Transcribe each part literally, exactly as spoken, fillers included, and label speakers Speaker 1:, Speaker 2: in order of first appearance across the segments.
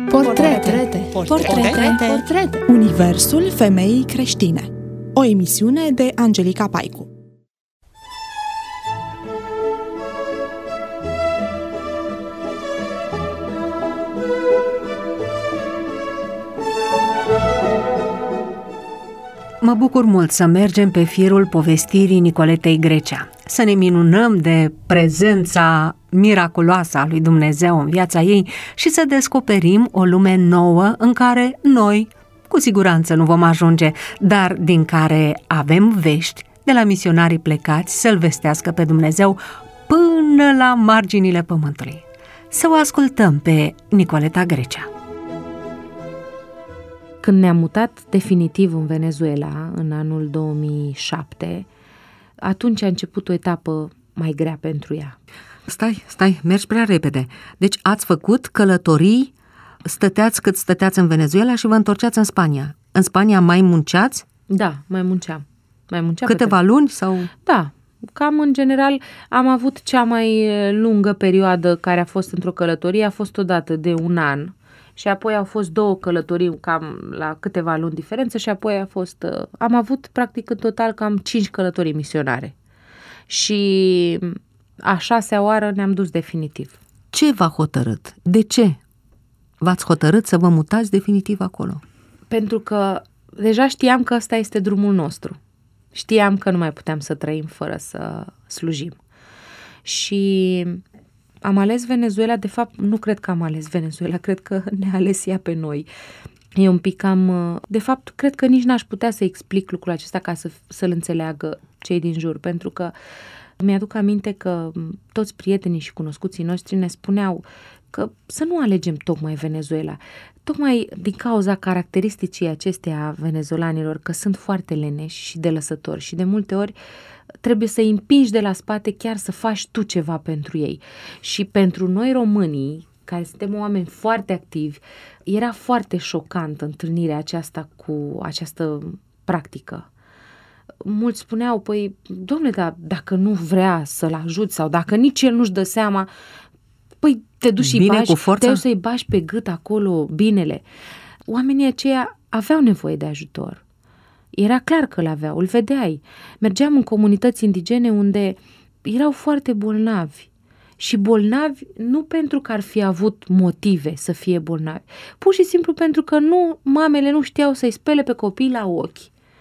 Speaker 1: Portrete. Portrete. Portrete. Universul femeii creștine. O emisiune de Angelica Paicu.
Speaker 2: Mă bucur mult să mergem pe firul povestirii Nicoletei Grecea, să ne minunăm de prezența miraculoasă a lui Dumnezeu în viața ei și să descoperim o lume nouă în care noi, cu siguranță, nu vom ajunge, dar din care avem vești de la misionarii plecați să-L vestească pe Dumnezeu până la marginile pământului. Să o ascultăm pe Nicoleta Grecea.
Speaker 3: Când ne-am mutat definitiv în Venezuela, în anul două mii șapte, atunci a început o etapă mai grea pentru ea.
Speaker 2: Stai, stai, mergi prea repede. Deci ați făcut călătorii, stăteați cât stăteați în Venezuela și vă întorceați în Spania. În Spania mai munceați?
Speaker 3: Da, mai munceam. Mai munceam
Speaker 2: Câteva pe luni sau?
Speaker 3: Da, cam în general am avut cea mai lungă perioadă care a fost într-o călătorie, a fost odată de un an. Și apoi au fost două călătorii cam la câteva luni diferență și apoi a fost, am avut practic în total cam cinci călătorii misionare. Și a șasea oară ne-am dus definitiv.
Speaker 2: Ce v-a hotărât? De ce v-ați hotărât să vă mutați definitiv acolo?
Speaker 3: Pentru că deja știam că ăsta este drumul nostru. Știam că nu mai puteam să trăim fără să slujim. Și am ales Venezuela, de fapt nu cred că am ales Venezuela, cred că ne-a ales ea pe noi. E un pic cam, de fapt cred că nici n-aș putea să explic lucrul acesta ca să, să-l înțeleagă cei din jur, pentru că mi-aduc aminte că toți prietenii și cunoscuții noștri ne spuneau că să nu alegem tocmai Venezuela, tocmai din cauza caracteristicii acesteia a venezolanilor, că sunt foarte leneși și de lăsători și de multe ori trebuie să îi împingi de la spate chiar să faci tu ceva pentru ei. Și pentru noi românii, care suntem oameni foarte activi, era foarte șocant întâlnirea aceasta cu această practică. Mulți spuneau, păi, dom'le, dar dacă nu vrea să-l ajut sau dacă nici el nu-și dă seama, păi te duci și bași, te duci să-i bași pe gât acolo binele. Oamenii aceia aveau nevoie de ajutor. Era clar că l-aveau, îl vedeai. Mergeam în comunități indigene unde erau foarte bolnavi. Și bolnavi nu pentru că ar fi avut motive să fie bolnavi, pur și simplu pentru că nu, mamele nu știau să-i spele pe copii la ochi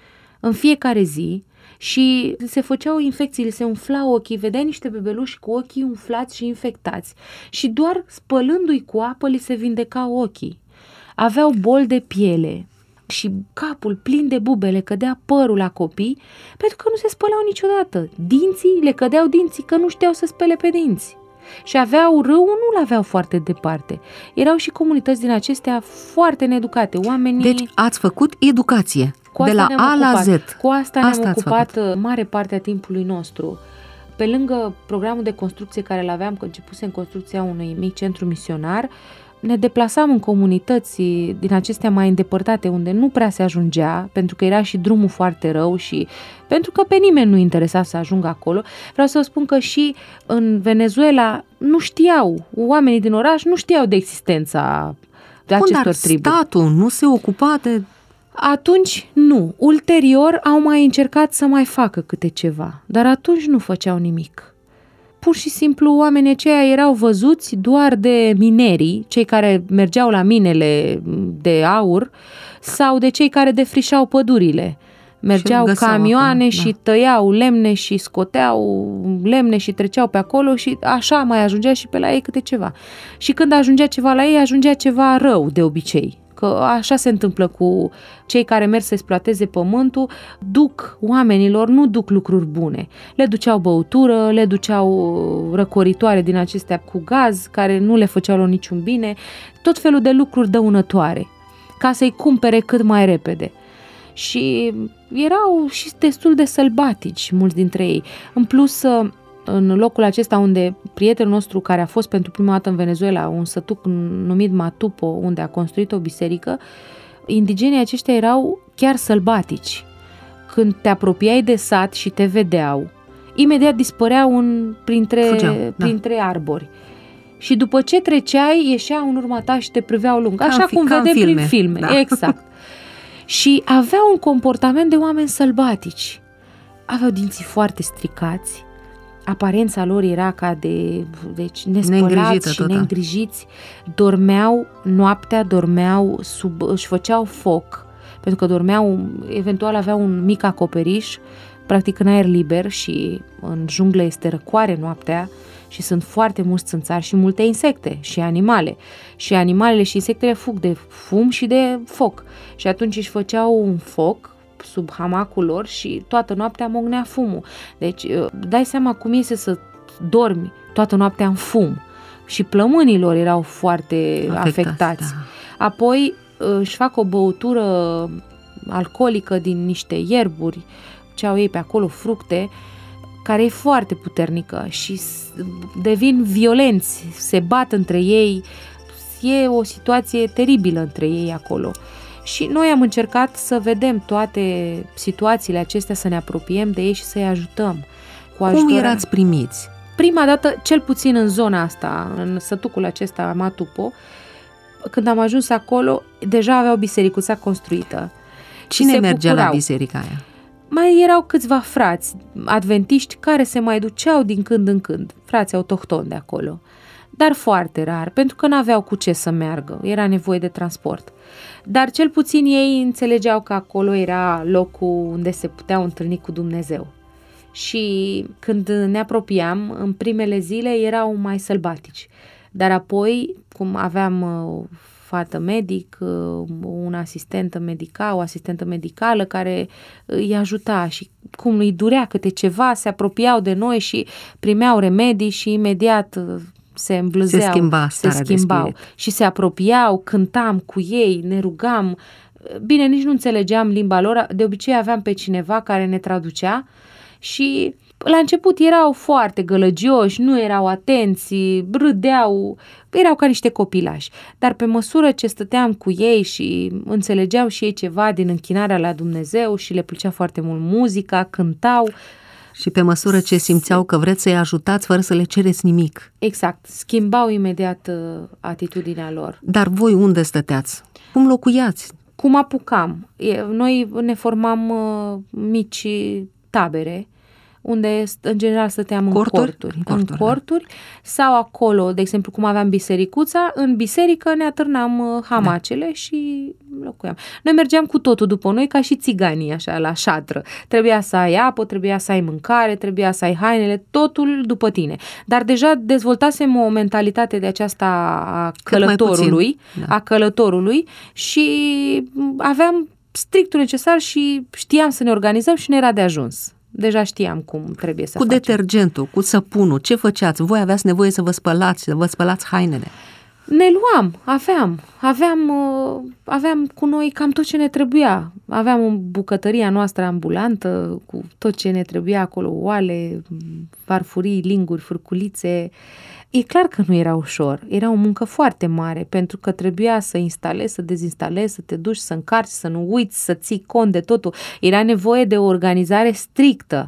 Speaker 3: în fiecare zi și se făceau infecții, se umflau ochii, vedeai niște bebeluși cu ochii umflați și infectați și doar spălându-i cu apă li se vindecau ochii. Aveau boli de piele și capul plin de bube, le cădea părul la copii pentru că nu se spălau niciodată. Dinții, le cădeau dinții că nu știau să spele pe dinți. Și aveau râul, nu l-aveau foarte departe. Erau și comunități din acestea foarte needucate. Oamenii...
Speaker 2: Deci ați făcut educație de la A la Z.
Speaker 3: Cu asta ne-am asta ocupat mare parte a timpului nostru. Pe lângă programul de construcție care l-aveam, că începuse în construcția unui mic centru misionar, ne deplasam în comunități din acestea mai îndepărtate, unde nu prea se ajungea, pentru că era și drumul foarte rău și pentru că pe nimeni nu interesa să ajungă acolo. Vreau să vă spun că și în Venezuela nu știau, oamenii din oraș nu știau de existența de acestor
Speaker 2: Bun,
Speaker 3: triburi.
Speaker 2: Dar statul nu se ocupa de...
Speaker 3: Atunci nu. Ulterior au mai încercat să mai facă câte ceva, dar atunci nu făceau nimic. Pur și simplu oamenii aceia erau văzuți doar de minerii, cei care mergeau la minele de aur sau de cei care defrișau pădurile. Mergeau camioane acolo, și da. tăiau lemne și scoteau lemne și treceau pe acolo și așa mai ajungea și pe la ei câte ceva. Și când ajungea ceva la ei, ajungea ceva rău de obicei. Că așa se întâmplă cu cei care merg să exploateze pământul, duc oamenilor, nu duc lucruri bune. Le duceau băutură, le duceau răcoritoare din acestea cu gaz, care nu le făceau lor niciun bine, tot felul de lucruri dăunătoare, ca să-i cumpere cât mai repede. Și erau și destul de sălbatici mulți dintre ei. În plus, în locul acesta unde prietenul nostru care a fost pentru prima dată în Venezuela, un sătuc numit Matupo, unde a construit o biserică, indigenii aceștia erau chiar sălbatici. Când te apropiai de sat și te vedeau, imediat dispăreau în, printre,
Speaker 2: Fugeau,
Speaker 3: printre da. arbori. și după ce treceai, ieșeau în urma ta și te priveau lung, așa cum vedem prin filme. Da. Exact. Și aveau un comportament de oameni sălbatici. Aveau dinții foarte stricați, aparența lor era ca de deci, nespălați și neîngrijiți. Dormeau noaptea, dormeau sub, își făceau foc, pentru că dormeau, eventual aveau un mic acoperiș, practic în aer liber, și în junglă este răcoare noaptea și sunt foarte mulți țânțari și multe insecte și animale. Și animalele și insectele fug de fum și de foc. Și atunci își făceau un foc sub hamacul lor și toată noaptea mognea fumul. Deci dai seama cum este să dormi toată noaptea în fum. Și plămânii lor erau foarte afectați. afectați. Da. Apoi își fac o băutură alcoolică din niște ierburi, ce au ei pe acolo, fructe, care e foarte puternică și devin violenți, se bat între ei, e o situație teribilă între ei acolo. Și noi am încercat să vedem toate situațiile acestea, să ne apropiem de ei și să-i ajutăm. Cu
Speaker 2: Cum erați primiți?
Speaker 3: Prima dată, cel puțin în zona asta, în sătucul acesta, Matupo, când am ajuns acolo, deja aveau bisericuța construită.
Speaker 2: Cine mergea bucurau. La biserica aia?
Speaker 3: Mai erau câțiva frați adventiști care se mai duceau din când în când, frați autohtoni de acolo, dar foarte rar, pentru că n-aveau cu ce să meargă, era nevoie de transport. Dar cel puțin ei înțelegeau că acolo era locul unde se puteau întâlni cu Dumnezeu. Și când ne apropiam, în primele zile erau mai sălbatici, dar apoi, cum aveam o fată medic, un asistentă medicală, o asistentă medicală care îi ajuta și cum îi durea câte ceva, se apropiau de noi și primeau remedii și imediat se îmblăzeau,
Speaker 2: se, schimba
Speaker 3: se schimbau și se apropiau, cântam cu ei, ne rugam. Bine, nici nu înțelegeam limba lor, de obicei aveam pe cineva care ne traducea și la început erau foarte gălăgioși, nu erau atenți, râdeau, erau ca niște copilași. Dar pe măsură ce stăteam cu ei și înțelegeau și ei ceva din închinarea la Dumnezeu și le plăcea foarte mult muzica, cântau.
Speaker 2: Și pe măsură ce simțeau că vreți să-i ajutați fără să le cereți nimic.
Speaker 3: Exact, schimbau imediat uh, atitudinea lor.
Speaker 2: Dar voi unde stăteați? Cum locuiați?
Speaker 3: Cum apucam? Noi ne formam uh, mici tabere, unde în general stăteam în
Speaker 2: corturi,
Speaker 3: corturi,
Speaker 2: în corturi,
Speaker 3: în corturi da. Sau acolo, de exemplu, cum aveam bisericuța, în biserică ne atârnam hamacele da. Și locuiam. Noi mergeam cu totul după noi, ca și țiganii, așa, la șatră. Trebuia să ai apă, trebuia să ai mâncare, trebuia să ai hainele, totul după tine. Dar deja dezvoltasem o mentalitate de aceasta a călătorului, da. a călătorului și aveam strictul necesar și știam să ne organizăm și ne era de ajuns. Deja știam cum trebuie să
Speaker 2: cu
Speaker 3: facem.
Speaker 2: Cu detergentul, cu săpunul, ce făceați? Voi aveați nevoie să vă spălați, să vă spălați hainele?
Speaker 3: Ne luam, aveam, aveam, aveam cu noi cam tot ce ne trebuia. Aveam o bucătăria noastră ambulantă cu tot ce ne trebuia acolo, oale, farfurii, linguri, furculițe. E clar că nu era ușor, era o muncă foarte mare, pentru că trebuia să instalezi, să dezinstalezi, să te duci, să încarci, să nu uiți, să ții cont de totul. Era nevoie de o organizare strictă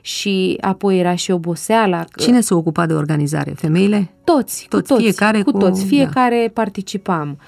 Speaker 3: și apoi era și oboseala.
Speaker 2: Cine se ocupa de organizare? Femeile?
Speaker 3: Toți,
Speaker 2: toți,
Speaker 3: cu toți,
Speaker 2: fiecare
Speaker 3: cu
Speaker 2: cu...
Speaker 3: toți, fiecare da. Participam.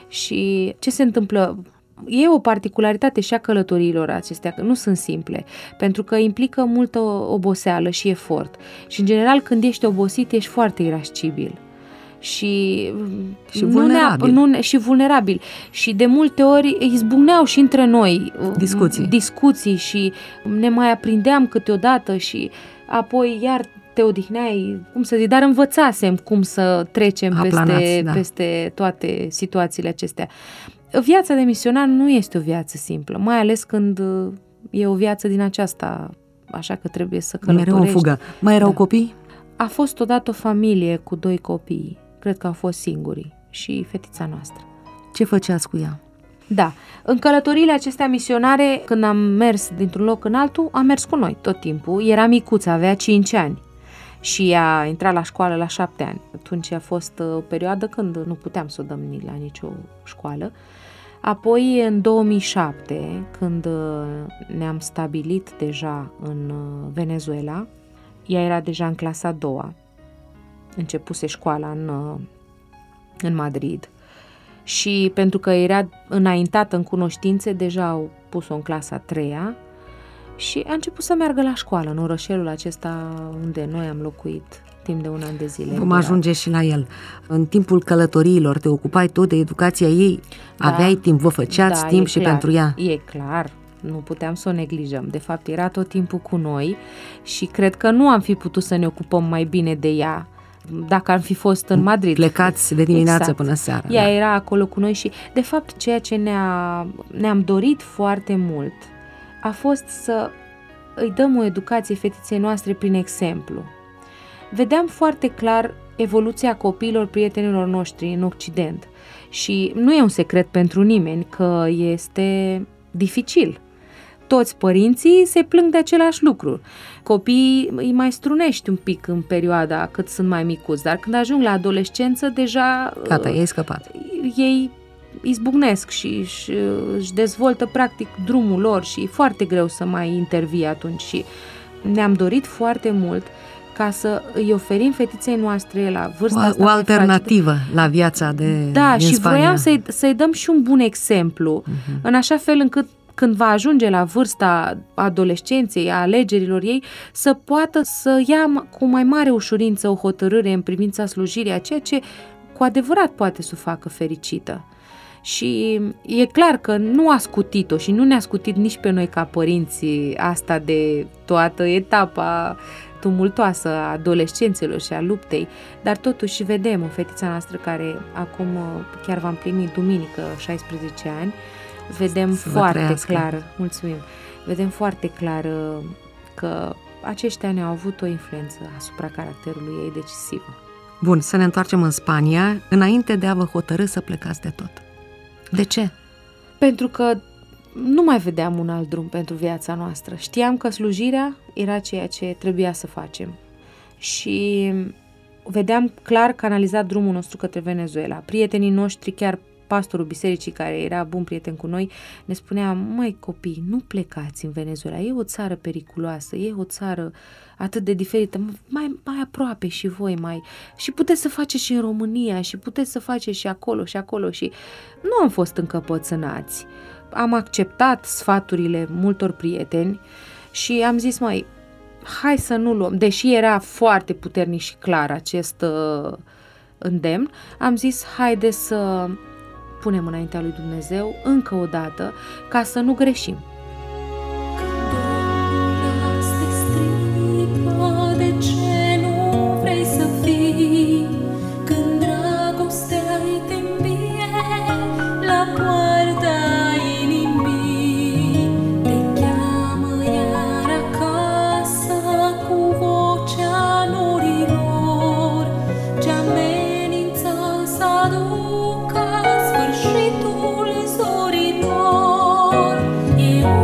Speaker 3: Și ce se întâmplă? E o particularitate și a călătoriilor acestea, că nu sunt simple, pentru că implică multă oboseală și efort. Și, în general, când ești obosit, ești foarte irascibil. Și,
Speaker 2: și vulnerabil.
Speaker 3: Nu, nu, și vulnerabil. Și de multe ori izbucneau și între noi
Speaker 2: discuții.
Speaker 3: discuții și ne mai aprindeam câteodată și apoi iar te odihneai, cum să zic, dar învățasem cum să trecem peste, da. peste toate situațiile acestea. Viața de misionar nu este o viață simplă, mai ales când e o viață din aceasta, așa că trebuie să călătorești.
Speaker 2: Mereu o fugă. Mai erau da. Copii?
Speaker 3: A fost odată o familie cu doi copii, cred că au fost singurii, și fetița noastră.
Speaker 2: Ce făceați cu ea?
Speaker 3: Da, în călătoriile acestea misionare, când am mers dintr-un loc în altul, am mers cu noi tot timpul. Era micuță, avea cinci ani. Și ea a intrat la școală la șapte ani. Atunci a fost o perioadă când nu puteam să o dăm la nicio școală. Apoi, în două mii șapte, când ne-am stabilit deja în Venezuela, ea era deja în clasa a doua, începuse școala în, în Madrid și pentru că era înaintată în cunoștințe, deja au pus-o în clasa a treia și a început să meargă la școală în orășelul acesta unde noi am locuit timp de un an de zile.
Speaker 2: Vom ajunge și la el. În timpul călătoriilor te ocupai tot de educația ei? Da, aveai timp, vă făceați
Speaker 3: da,
Speaker 2: timp și
Speaker 3: clar,
Speaker 2: pentru ea?
Speaker 3: E clar, nu puteam să o neglijăm. De fapt, era tot timpul cu noi și cred că nu am fi putut să ne ocupăm mai bine de ea dacă am fi fost în Madrid.
Speaker 2: Plecați de dimineață
Speaker 3: exact.
Speaker 2: Până seara.
Speaker 3: Ea
Speaker 2: da.
Speaker 3: era acolo cu noi și, de fapt, ceea ce ne-a, ne-am dorit foarte mult a fost să îi dăm o educație fetiței noastre prin exemplu. Vedeam foarte clar evoluția copiilor prietenilor noștri în Occident și nu e un secret pentru nimeni că este dificil. Toți părinții se plâng de același lucru. Copiii îi mai strunești un pic în perioada cât sunt mai micuți, dar când ajung la adolescență deja...
Speaker 2: Gata, ei scăpat.
Speaker 3: Ei izbucnesc și își, își dezvoltă practic drumul lor și e foarte greu să mai intervii atunci și ne-am dorit foarte mult ca să îi oferim fetiței noastre la vârsta
Speaker 2: o,
Speaker 3: asta
Speaker 2: o alternativă
Speaker 3: fragedă.
Speaker 2: La viața de
Speaker 3: Da,
Speaker 2: din
Speaker 3: și
Speaker 2: Spania.
Speaker 3: vroiam să-i, să-i dăm și un bun exemplu, uh-huh. în așa fel încât când va ajunge la vârsta adolescenței, a alegerilor ei, să poată să ia cu mai mare ușurință o hotărâre în privința slujirii, a ceea ce cu adevărat poate să o facă fericită. Și e clar că nu a scutit-o și nu ne-a scutit nici pe noi ca părinți asta de toată etapa tumultoasă a adolescenților și a luptei, dar totuși vedem o fetița noastră care acum chiar va împlini duminică șaisprezece ani, vedem
Speaker 2: să
Speaker 3: foarte clar, mulțumim, vedem foarte clar că acești ani au avut o influență asupra caracterului ei decisivă.
Speaker 2: Bun, să ne întoarcem în Spania, înainte de a vă hotărî să plecați de tot. De ce?
Speaker 3: Pentru că nu mai vedeam un alt drum pentru viața noastră. Știam că slujirea era ceea ce trebuia să facem. Și vedeam clar canalizat drumul nostru către Venezuela. Prietenii noștri, chiar pastorul bisericii, care era bun prieten cu noi, ne spunea: măi copii, nu plecați în Venezuela, e o țară periculoasă, e o țară atât de diferită, mai, mai aproape și voi, mai și puteți să faceți și în România și puteți să faceți și acolo și acolo. Și nu am fost încăpățânați. Am acceptat sfaturile multor prieteni și am zis: măi, hai să nu luăm, deși era foarte puternic și clar acest uh, îndemn, am zis: haide să punem înaintea lui Dumnezeu încă o dată ca să nu greșim.
Speaker 4: E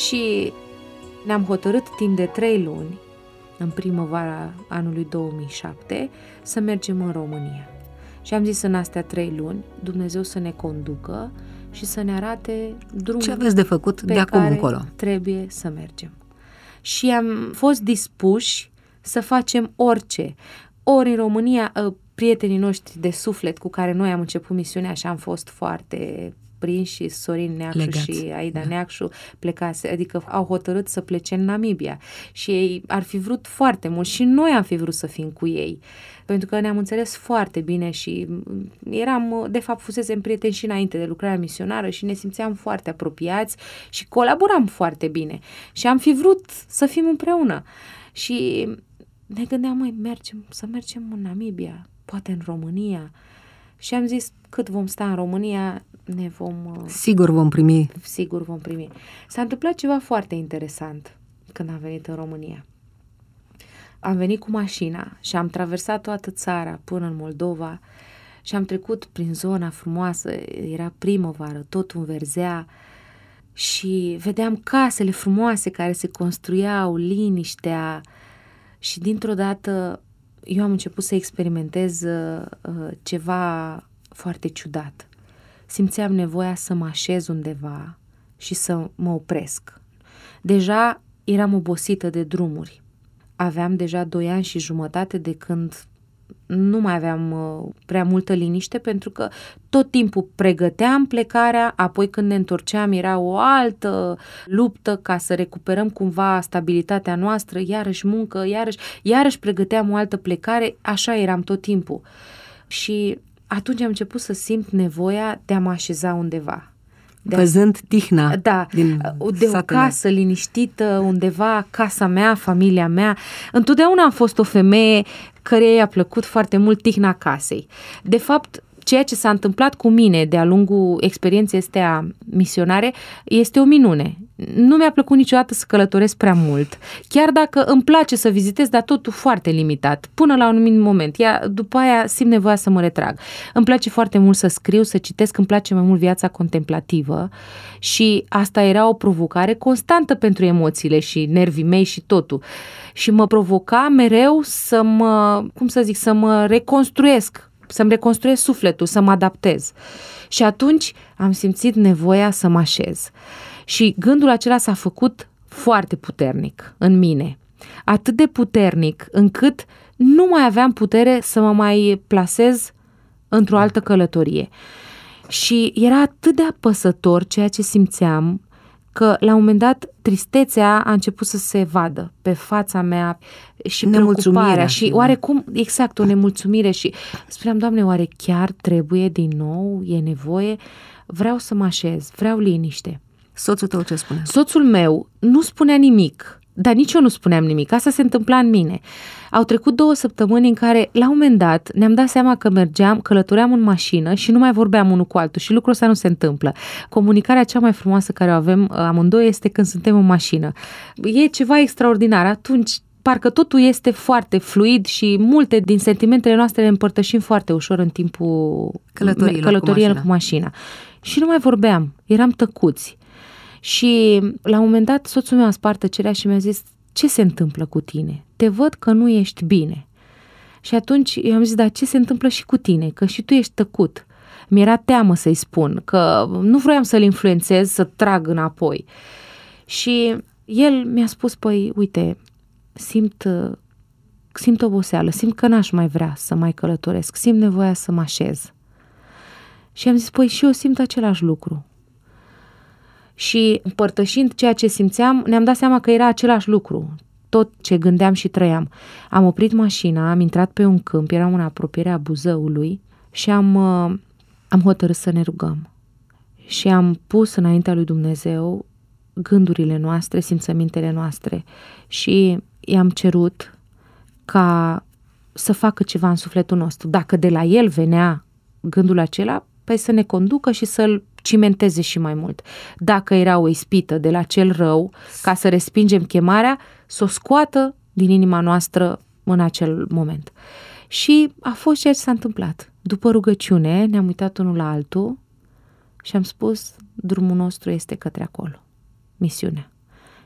Speaker 3: Și ne-am hotărât timp de trei luni, în primăvara anului două mii șapte, să mergem în România. Și am zis în astea trei luni, Dumnezeu să ne conducă și să ne arate drumul
Speaker 2: ce aveți de făcut
Speaker 3: pe
Speaker 2: de acum
Speaker 3: care
Speaker 2: încolo.
Speaker 3: trebuie să mergem. Și am fost dispuși să facem orice. Ori în România, prietenii noștri de suflet cu care noi am început misiunea și am fost foarte prinși, și Sorin Neacșu
Speaker 2: Legați.
Speaker 3: și Aida
Speaker 2: Da.
Speaker 3: Neacșu plecase, adică au hotărât să plece în Namibia și ei ar fi vrut foarte mult și noi am fi vrut să fim cu ei, pentru că ne-am înțeles foarte bine și eram, de fapt, fusesem prieteni și înainte de lucrarea misionară și ne simțeam foarte apropiați și colaboram foarte bine și am fi vrut să fim împreună. Și ne gândeam, măi, mergem, să mergem în Namibia, poate în România. Și am zis, cât vom sta în România, ne vom...
Speaker 2: Sigur vom primi.
Speaker 3: Sigur vom primi. S-a întâmplat ceva foarte interesant când am venit în România. Am venit cu mașina și am traversat toată țara până în Moldova și am trecut prin zona frumoasă, era primăvară, tot înverzea și vedeam casele frumoase care se construiau, liniștea și dintr-o dată eu am început să experimentez uh, ceva foarte ciudat. Simțeam nevoia să mă așez undeva și să mă opresc. Deja eram obosită de drumuri. Aveam deja doi ani și jumătate de când nu mai aveam uh, prea multă liniște, pentru că tot timpul pregăteam plecarea, apoi când ne întorceam era o altă luptă ca să recuperăm cumva stabilitatea noastră, iarăși muncă, iarăși, iarăși pregăteam o altă plecare, așa eram tot timpul. Și atunci am început să simt nevoia de a mă așeza undeva. De
Speaker 2: Văzând tihna
Speaker 3: da,
Speaker 2: din
Speaker 3: de o casă liniștită, undeva, casa mea, familia mea. Întotdeauna am fost o femeie care i-a plăcut foarte mult tihna casei. De fapt, ceea ce s-a întâmplat cu mine de-a lungul experienței astea misionare este o minune. Nu mi-a plăcut niciodată să călătoresc prea mult, chiar dacă îmi place să vizitez, dar totul foarte limitat, până la un anumit moment. Ia, după aia simt nevoia să mă retrag. Îmi place foarte mult să scriu, să citesc, îmi place mai mult viața contemplativă și asta era o provocare constantă pentru emoțiile și nervii mei și totul. Și mă provoca mereu să mă, cum să zic, să mă reconstruiesc, să-mi reconstruiesc sufletul, să mă adaptez. Și atunci am simțit nevoia să mă așez. Și gândul acela s-a făcut foarte puternic în mine. Atât de puternic încât nu mai aveam putere să mă mai plasez într-o altă călătorie. Și era atât de apăsător ceea ce simțeam, că la un moment dat tristețea a început să se vadă pe fața mea și preocuparea și oarecum, exact, o nemulțumire și spuneam, Doamne, oare chiar trebuie din nou, e nevoie? Vreau să mă așez, vreau liniște.
Speaker 2: Soțul tău ce spune?
Speaker 3: Soțul meu nu spunea nimic, dar nici eu nu spuneam nimic, asta se întâmpla în mine. Au trecut două săptămâni în care, la un moment dat, ne-am dat seama că mergeam, călătoream în mașină și nu mai vorbeam unul cu altul și lucrul ăsta nu se întâmplă. Comunicarea cea mai frumoasă care o avem amândoi este când suntem în mașină. E ceva extraordinar, atunci parcă totul este foarte fluid și multe din sentimentele noastre le împărtășim foarte ușor în timpul călătoriei cu mașina. Și nu mai vorbeam, eram tăcuți. Și la un moment dat soțul meu a spart tăcerea și mi-a zis, ce se întâmplă cu tine? Te văd că nu ești bine. Și atunci eu am zis, dar ce se întâmplă și cu tine? Că și tu ești tăcut. Mi-era teamă să-i spun, că nu vroiam să-l influențez, să trag înapoi. Și el mi-a spus, păi, uite, simt, simt oboseală, simt că n-aș mai vrea să mai călătoresc, simt nevoia să mă așez. Și am zis, păi și eu simt același lucru. Și împărtășind ceea ce simțeam, ne-am dat seama că era același lucru, tot ce gândeam și trăiam. Am oprit mașina, am intrat pe un câmp, eram în apropierea Buzăului și am, am hotărât să ne rugăm. Și am pus înaintea lui Dumnezeu gândurile noastre, simțămintele noastre și i-am cerut ca să facă ceva în sufletul nostru. Dacă de la el venea gândul acela, păi să ne conducă și să-l cimenteze și mai mult. Dacă era o ispită de la cel rău, ca să respingem chemarea, să o scoată din inima noastră în acel moment. Și a fost ceea ce s-a întâmplat. După rugăciune ne-am uitat unul la altul și am spus, drumul nostru este către acolo, misiunea.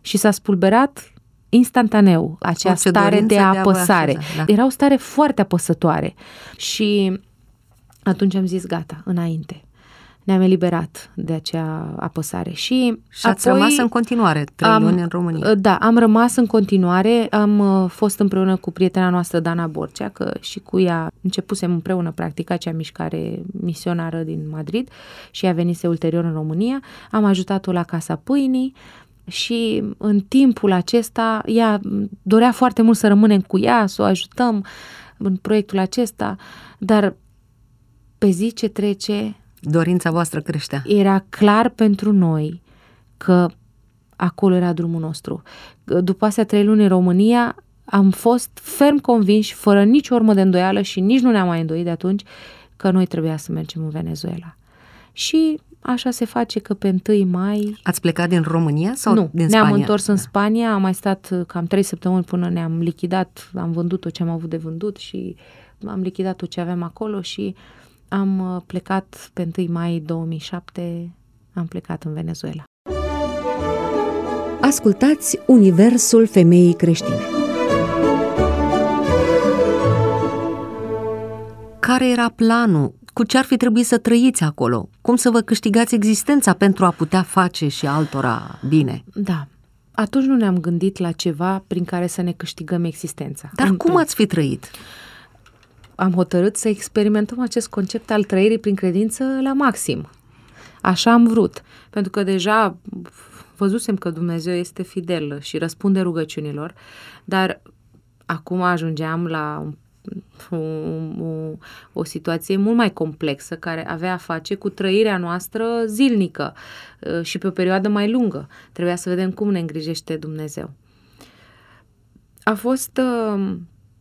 Speaker 3: și s-a spulberat instantaneu acea
Speaker 2: Orice
Speaker 3: stare de apăsare.
Speaker 2: De așeza, da.
Speaker 3: Era o stare foarte apăsătoare și atunci am zis gata, înainte. Ne-am eliberat de acea apăsare. Și,
Speaker 2: și ați
Speaker 3: apoi
Speaker 2: rămas în continuare trei
Speaker 3: am,
Speaker 2: luni în România.
Speaker 3: Da, am rămas în continuare. Am fost împreună cu prietena noastră, Dana Borcea, că și cu ea începusem împreună practic acea mișcare misionară din Madrid și ea venise ulterior în România. Am ajutat-o la Casa Pâinii și în timpul acesta ea dorea foarte mult să rămânem cu ea, să o ajutăm în proiectul acesta, dar pe zi ce trece
Speaker 2: dorința voastră creștea.
Speaker 3: Era clar pentru noi că acolo era drumul nostru. După astea trei luni în România am fost ferm convinși, fără nicio urmă de îndoială și nici nu ne-am mai îndoit de atunci, că noi trebuia să mergem în Venezuela. Și așa se face că pe întâi mai...
Speaker 2: Ați plecat din România sau
Speaker 3: nu,
Speaker 2: din Spania?
Speaker 3: Ne-am întors în Spania, am mai stat cam trei săptămâni până ne-am lichidat, am vândut tot ce am avut de vândut și am lichidat tot ce aveam acolo și am plecat pe întâi mai două mii șapte, am plecat în Venezuela.
Speaker 2: Ascultați Universul Femeii Creștine. Care era planul? Cu ce ar fi trebuit să trăiți acolo? Cum să vă câștigați existența pentru a putea face și altora bine?
Speaker 3: Da, atunci nu ne-am gândit la ceva prin care să ne câștigăm existența.
Speaker 2: Dar
Speaker 3: în
Speaker 2: cum ați fi trăit?
Speaker 3: Am hotărât să experimentăm acest concept al trăirii prin credință la maxim. Așa am vrut, pentru că deja văzusem că Dumnezeu este fidel și răspunde rugăciunilor, dar acum ajungeam la o, o, o situație mult mai complexă care avea a face cu trăirea noastră zilnică și pe o perioadă mai lungă. Trebuia să vedem cum ne îngrijește Dumnezeu. A fost uh,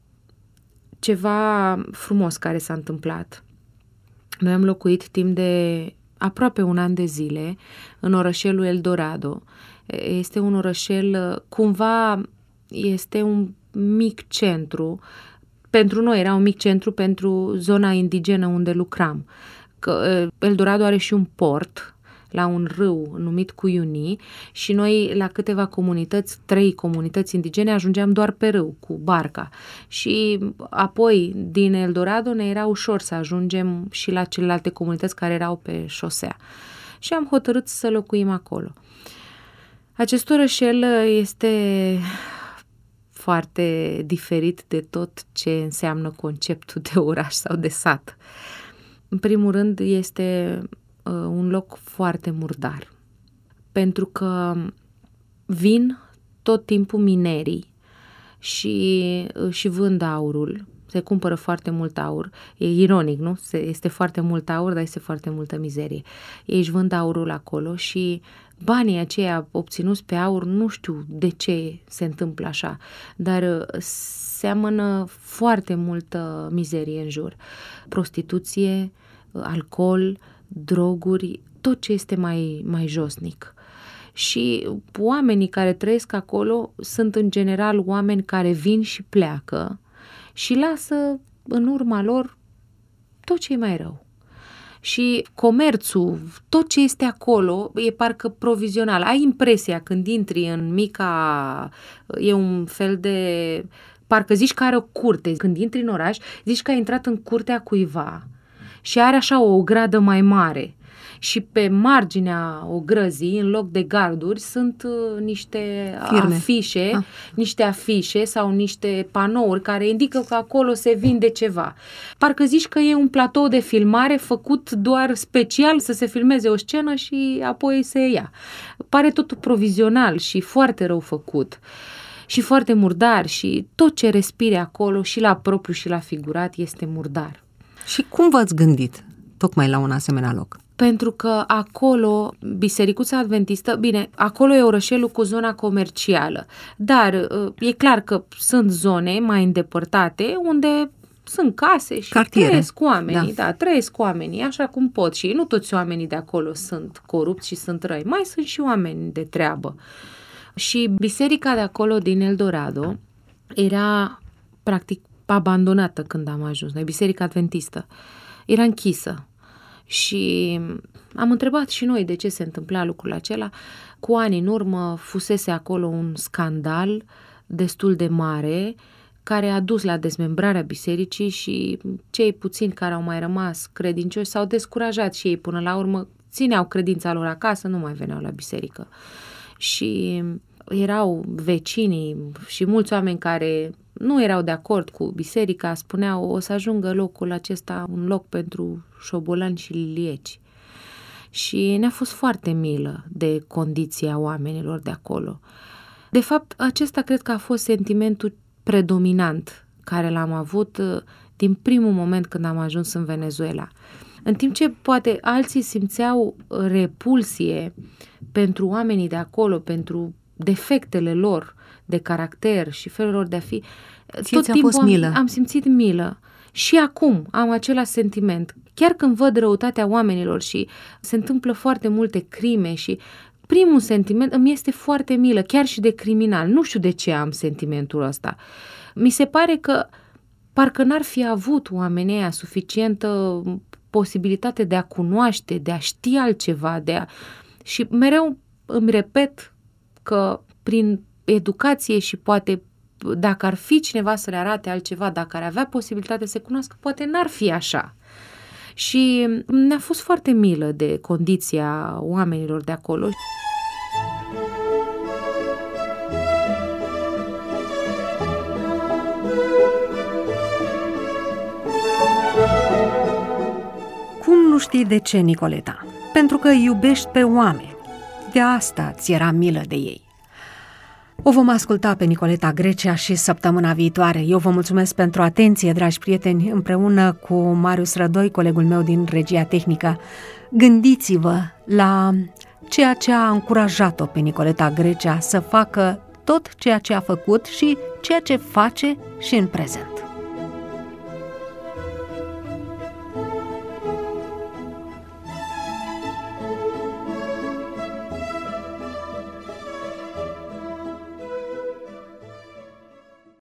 Speaker 3: ceva frumos care s-a întâmplat. Noi am locuit timp de aproape un an de zile în orășelul Eldorado. Este un orășel, cumva este un mic centru. Pentru noi era un mic centru pentru zona indigenă unde lucram. Că Eldorado are și un port la un râu numit Cuyuni și noi la câteva comunități, trei comunități indigene, ajungeam doar pe râu cu barca și apoi din Eldorado ne era ușor să ajungem și la celelalte comunități care erau pe șosea și am hotărât să locuim acolo. Acest orășel este foarte diferit de tot ce înseamnă conceptul de oraș sau de sat. În primul rând este uh, un loc foarte murdar, pentru că vin tot timpul minerii și, uh, și vând aurul. Se cumpără foarte mult aur. E ironic, nu? Este foarte mult aur, dar este foarte multă mizerie. Ei își vând aurul acolo și banii aceia obținuți pe aur, nu știu de ce se întâmplă așa, dar seamănă foarte multă mizerie în jur. Prostituție, alcool, droguri, tot ce este mai, mai josnic. Și oamenii care trăiesc acolo sunt în general oameni care vin și pleacă și lasă în urma lor tot ce e mai rău. Și comerțul, tot ce este acolo, e parcă provizional. Ai impresia când intri în mica, e un fel de, parcă zici că are o curte. Când intri în oraș, zici că ai intrat în curtea cuiva și are așa o ogradă mai mare. Și pe marginea ogrăzii, în loc de garduri, sunt uh, niște
Speaker 2: firme.
Speaker 3: afișe,
Speaker 2: ah.
Speaker 3: niște afișe sau niște panouri care indică că acolo se vinde ceva. Parcă zici că e un platou de filmare făcut doar special să se filmeze o scenă și apoi se ia. Pare totul provizional și foarte rău făcut și foarte murdar și tot ce respire acolo și la propriu și la figurat este murdar.
Speaker 2: Și cum v-ați gândit tocmai la un asemenea loc?
Speaker 3: Pentru că acolo, Bisericuța Adventistă, bine, acolo e orășelul cu zona comercială, dar e clar că sunt zone mai îndepărtate unde sunt case și
Speaker 2: cartiere.
Speaker 3: Trăiesc oamenii,
Speaker 2: da.
Speaker 3: da, trăiesc oamenii așa cum pot și nu toți oamenii de acolo sunt corupți și sunt răi, mai sunt și oameni de treabă. Și biserica de acolo din Eldorado era practic abandonată când am ajuns, noi, Biserica Adventistă, era închisă. Și am întrebat și noi de ce se întâmpla lucrul acela. Cu ani în urmă fusese acolo un scandal destul de mare care a dus la dezmembrarea bisericii și cei puțini care au mai rămas credincioși s-au descurajat și ei până la urmă, țineau credința lor acasă, nu mai veneau la biserică. Și erau vecinii și mulți oameni care nu erau de acord cu biserica, spuneau o să ajungă locul acesta un loc pentru șobolani și lilieci. Și ne-a fost foarte milă de condiția oamenilor de acolo. De fapt, acesta cred că a fost sentimentul predominant care l-am avut din primul moment când am ajuns în Venezuela. În timp ce poate alții simțeau repulsie pentru oamenii de acolo, pentru defectele lor de caracter și felul lor de a fi,
Speaker 2: Ție tot timpul
Speaker 3: am,
Speaker 2: milă.
Speaker 3: am simțit milă. Și acum am același sentiment. Chiar când văd răutatea oamenilor și se întâmplă foarte multe crime și primul sentiment îmi este foarte milă, chiar și de criminal. Nu știu de ce am sentimentul ăsta. Mi se pare că parcă n-ar fi avut oamenii aia suficientă posibilitate de a cunoaște, de a ști altceva, de a... și mereu îmi repet că prin educație și poate dacă ar fi cineva să le arate altceva, dacă ar avea posibilitate să cunoască, poate n-ar fi așa. Și ne-a fost foarte milă de condiția oamenilor de acolo.
Speaker 2: Cum nu știi de ce, Nicoleta? Pentru că iubești pe oameni. De asta ți era milă de ei. O vom asculta pe Nicoleta Grecea și săptămâna viitoare. Eu vă mulțumesc pentru atenție, dragi prieteni, împreună cu Marius Rădoi, colegul meu din regia tehnică. Gândiți-vă la ceea ce a încurajat-o pe Nicoleta Grecea să facă tot ceea ce a făcut și ceea ce face și în prezent.